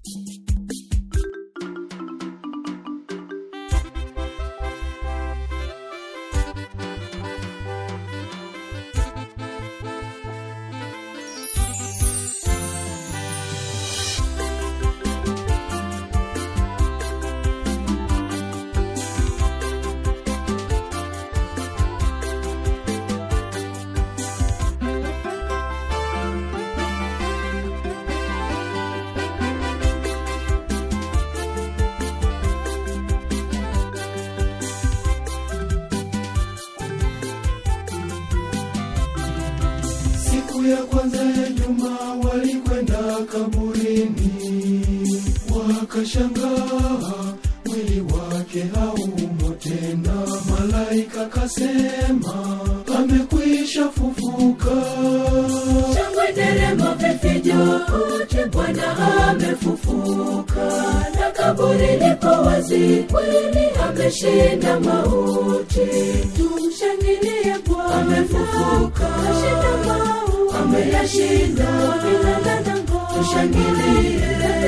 Ya kwanza ya juma walikwenda kaburini, wakashangaa mwili wake haumo tena. Malaika kasema amekwisha fufuka. Shangwe nderemo vifijo, Bwana amefufuka. Na kaburi liko wazi, kweli ameshinda mauti. Tumshangilie Bwana amefufuka, ameshinda mauti. Ameyashinda milele na nguvu. Tushangilie,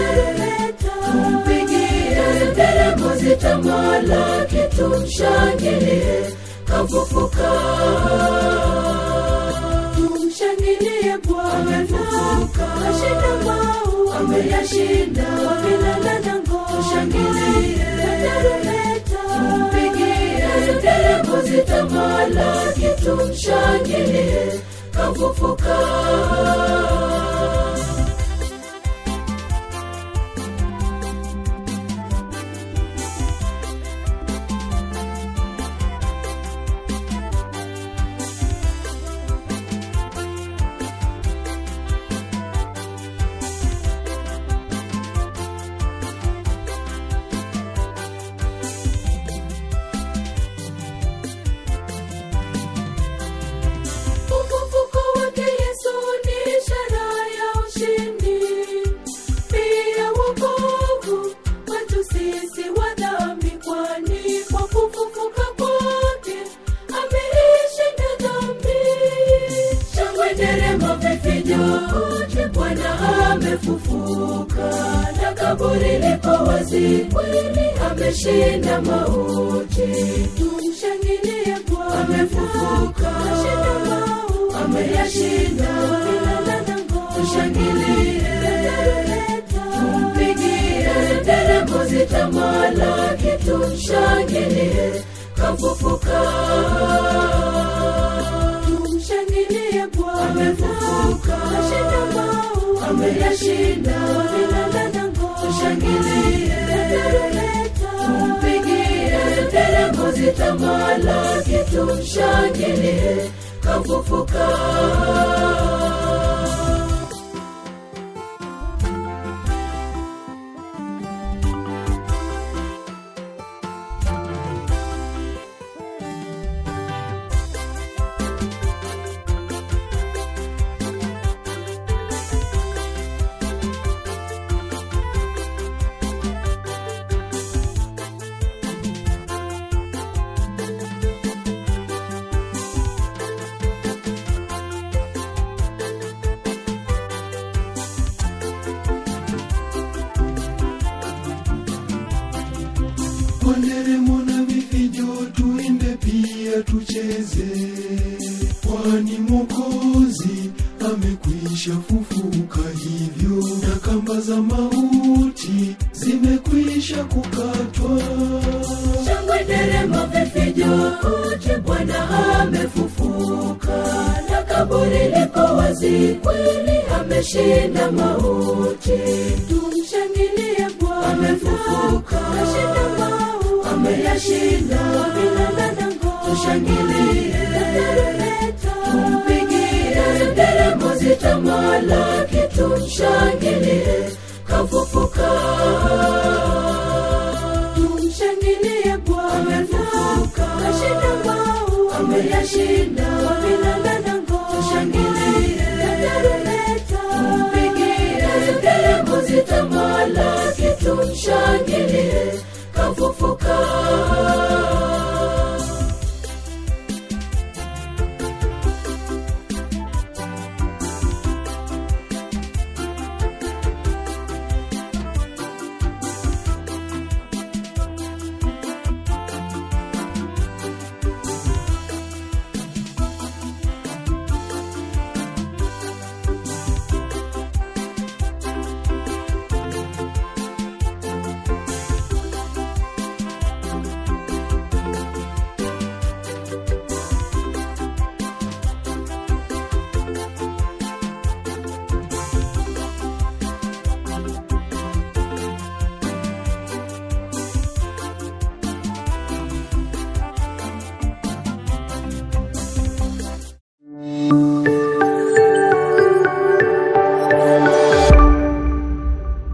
tumpigie nderemo zitamalaki. Tumshangilie, kafufuka. Tumshangilie Bwana amefufuka, ameshinda mauti. Ameyashinda milele na nguvu. Tushangilie, tumpigie nderemo zitamalaki. Tumshangilie, kafufuka. Bwana amefufuka, na kaburi liko wazi, kweli ameshinda mauti. Tumshangilie Bwana amefufuka, ameshinda mauti. Ameyashinda milele na nguvu. Tushangilie, tumpigie nderemo zitamalaki. Tumshangilie, kafufuka. Tumshangilie Bwana amefufuka, ameshinda mauti. Ameyashinda milele na nguvu. Tushangilie, tumpigie nderemo zitamalaki. Tumshangilie, kafufuka. Nderemo na vifijo tuimbe pia tucheze, kwani Mwokozi amekwisha fufuka. Hivyo na kamba za mauti zimekwisha kukatwa. Shangwe nderemo vifijo, Bwana amefufuka. Na kaburi liko wazi, kweli ameshinda mauti. Tumshangilie Bwana amefufuka, ameshinda mauti. Ameyashinda milele na nguvu. Tushangilie, tumpigie nderemo zitamalaki. Tumshangilie, kafufuka. Tumshangilie Bwana amefufuka, ameshinda mauti. Ameyashinda milele